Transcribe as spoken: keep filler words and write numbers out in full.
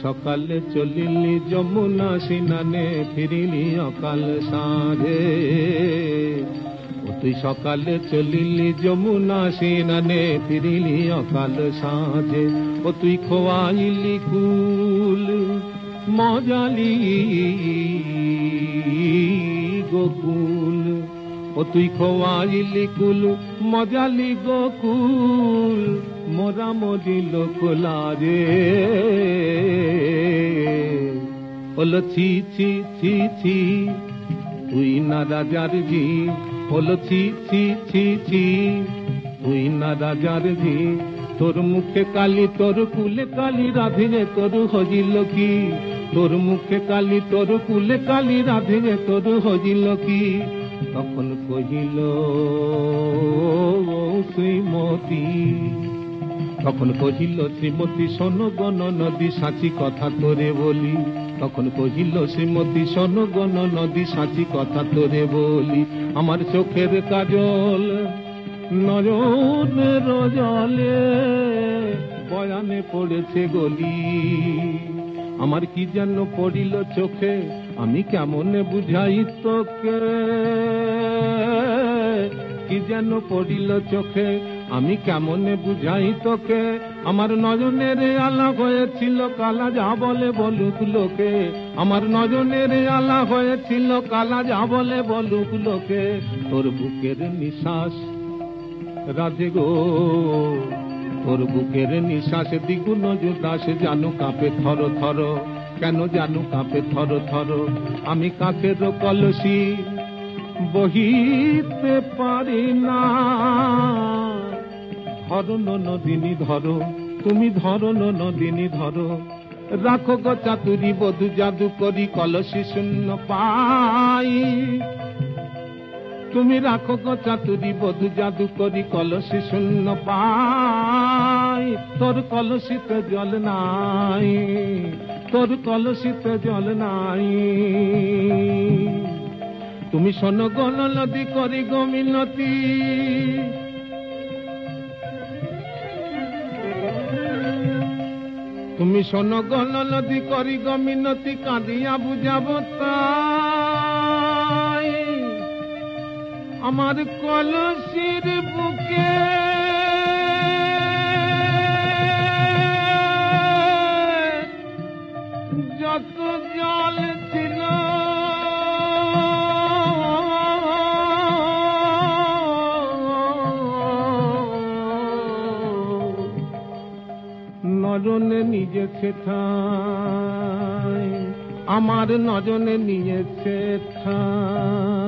সকালে চলিলি যমুনা স্নানে ফিরিলি অকাল সাঁঝে ও তুই সকালে চলিলি যমুনা স্নানে ফিরিলি অকাল সাঁঝে ও তুই খোয়াইলি কুল মজালি গোকুল ও তুই খোয়াইলি কুল মজালি গোকুল মোরা মজিল কোলারে ওলো ছি ছি ছি ছি তুই না রাজার জি ওলো ছি ছি ছি ছি তুই না রাজার জি তোর মুখে কালি তোর কুলে কালি রাধিরে তোর হজিল কি তোর মুখে কালি তোর কুলে কালি রাধিরে তোর হজিল কি তখন কহিল শ্রীমতী তখন কহিল শ্রীমতী শোনো গণ নদী সাচি কথা তোরে বলি তখন কহিল শ্রীমতী শোনো গণ নদী সাচি কথা তোরে বলি আমার চোখের কাজল নয়নের জলে বয়ানে পড়েছে গলি আমার কি যেন পড়িল চোখে আমি কেমন বুঝাই তোকে কি যেন পড়িল চোখে আমি কেমন বুঝাই তোকে আমার নয়নের আলা হয়েছিল কালা যা বলে বলুক লোকে আমার নয়নের আলা হয়েছিল কালা যা বলে বলুক লোকে তোর বুকের নিঃশ্বাস রাধে গো তোর বুকের নিঃশ্বাস দ্বিগুণ জুদাস জানু কাঁপে থর থর কেন জানু কাঁপে থর থর আমি কাকের কলসি বহিতে পারি না ধরো নদিনী ধরো তুমি ধরো নদিনী ধরো রাখো গো চাতুরি বধু জাদু করি কলসি শূন্য পাই তুমি রাখো গো চাতুরি বধু জাদু করি কলসি শূন্য পাই তোর কলসিতে জল নাই তোর কলসিতে জল নাই তুমি শোনো গণ নদী করি গো মিনতি তুমি শোনো গণ নদী করি গো মিনতি কাঁদিয়া বুঝাব তাই আমার কলসির বুকে যত জল ছিল নজনে নিজেছে ঠাই আমার নজনে নিয়েছে ঠাই